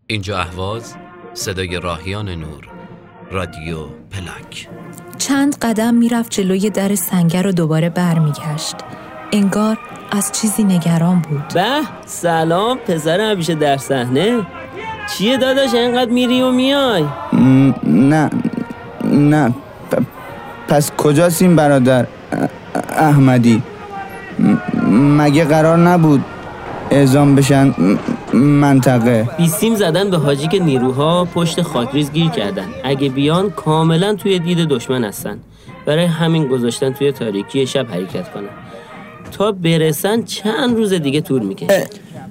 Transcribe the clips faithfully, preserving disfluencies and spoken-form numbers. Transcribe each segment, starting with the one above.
اینجا اهواز، صدای راهیان نور، رادیو پلاک. چند قدم میرفت جلوی در سنگر و دوباره برمیگشت. انگار از چیزی نگران بود. به سلام پسر همیشه در صحنه. چیه داداش اینقدر میری و میای؟ نه نه پ- پس کجاست این برادر احمدی؟ مگه قرار نبود اعزام بشن منطقه؟ بیسیم زدن به حاجی که نیروها پشت خاکریز گیر کردن. اگه بیان کاملا توی دید دشمن هستن. برای همین گذاشتن توی تاریکی شب حرکت کنن. تا برسن چند روز دیگه طول میکشه.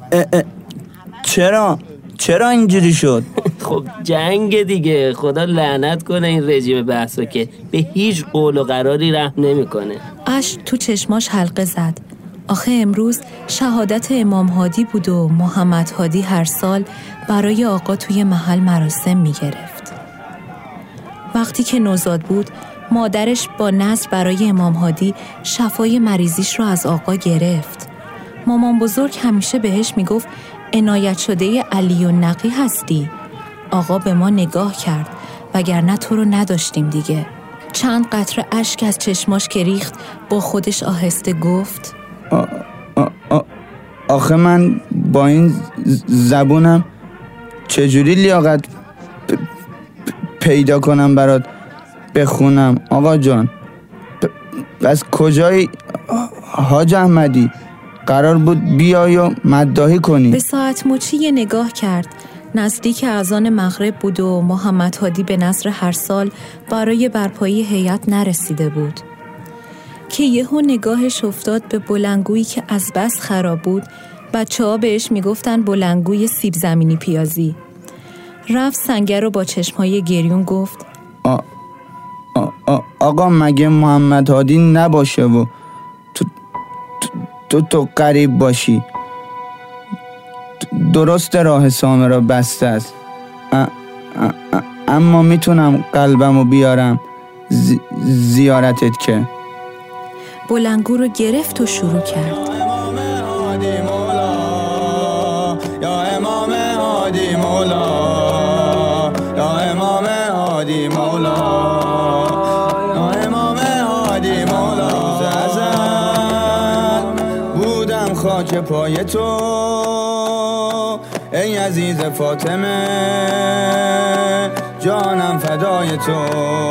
چرا؟ چرا اینجوری شد؟ خب جنگ دیگه. خدا لعنت کنه این رژیم بحثو که به هیچ قول و قراری رحم نمیکنه. اشک تو چشماش حلقه زد. آخه امروز شهادت امام هادی بود و محمد هادی هر سال برای آقا توی محل مراسم میگرفت. وقتی که نوزاد بود مادرش با نذر برای امام هادی شفای مریضیش رو از آقا گرفت. مامان بزرگ همیشه بهش میگفت عنایت شده علی و نقی هستی. آقا به ما نگاه کرد وگرنه تو رو نداشتیم دیگه. چند قطره اشک از چشماش که ریخت با خودش آهسته گفت آ آ آ آخه من با این زبونم چجوری لیاقت پ- پ- پیدا کنم برات بخونم آقا جان؟ بس کجایی حاج احمدی؟ قرار بود بیای و مداحی کنی. به ساعت مچی یه نگاه کرد. نزدیک اذان مغرب بود و محمد هادی به نظر هر سال برای برپایی هیئت نرسیده بود که یهو نگاهش افتاد به بلندگویی که از بس خراب بود. بچه ها بهش میگفتن بلندگوی سیب زمینی پیازی. رفت سنگر رو با چشمهای گریون گفت آ آ آ آقا مگه محمد هادی نباشه و تو تو تو, تو قریب باشی؟ درست راه سامه را بسته است، اما میتونم قلبمو بیارم زی... زیارتت که. بلندگو رو گرفت و شروع کرد. یا امام هادی مولا، یا امام هادی مولا، یا امام هادی مولا. روز ازل بودم خاک پای تو ای عزیز فاطمه، جانم فدای تو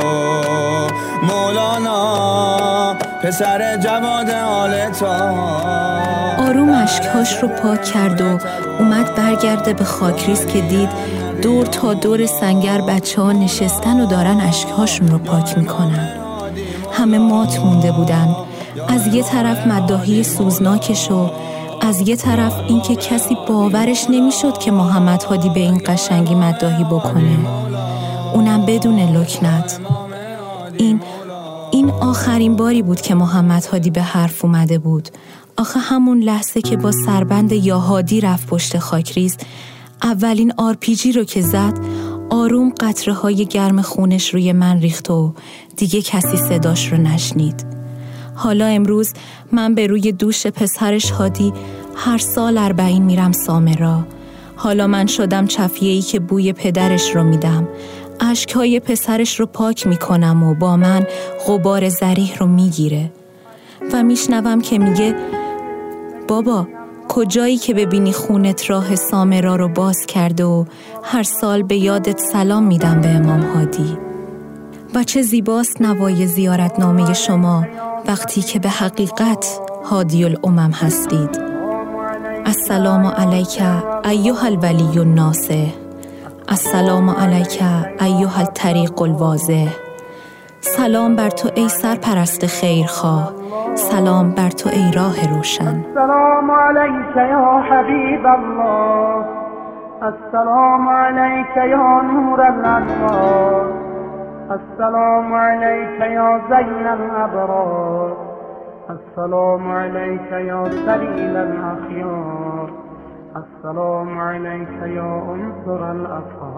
مولانا، پسر جواد آل تا. آروم اشکهاش رو پاک کرد و اومد برگرده به خاکریز که دید دور تا دور سنگر بچه ها نشستن و دارن اشکهاشون رو پاک میکنن. همه مات مونده بودن. از یه طرف مداحی سوزناکش و از یه طرف این که کسی باورش نمیشد که محمد هادی به این قشنگی مداحی بکنه، اونم بدون لکنت. این این آخرین باری بود که محمد هادی به حرف اومده بود. آخه همون لحظه که با سربند یا هادی رفت پشت خاکریز، اولین آرپیجی رو که زد، آروم قطره های گرم خونش روی من ریخت و دیگه کسی صداش رو نشنید. حالا امروز من به روی دوش پسرش هادی هر سال اربعین میرم سامرا. حالا من شدم چفیه‌ای که بوی پدرش رو میدم، اشکهای پسرش رو پاک میکنم و با من غبار زریح رو میگیره و میشنوم که میگه بابا کجایی که ببینی خونت راه سامرا رو باز کرده و هر سال به یادت سلام میدم به امام هادی. و چه زیباست نوای زیارتنامه شما وقتی که به حقیقت هادی الامم هستید. السلام علیک ایها الولی الناصح، السلام علیک ایها الطریق الواضح. سلام بر تو ای سرپرست خیرخواه، سلام بر تو ای راه روشن. السلام علیک یا حبیب الله، السلام علیک یا نور الانوار، السلام علیک یا زین الابرار، السلام علیک یا سلیل الاخیار، السلام علیک یا عنصر الاطهار.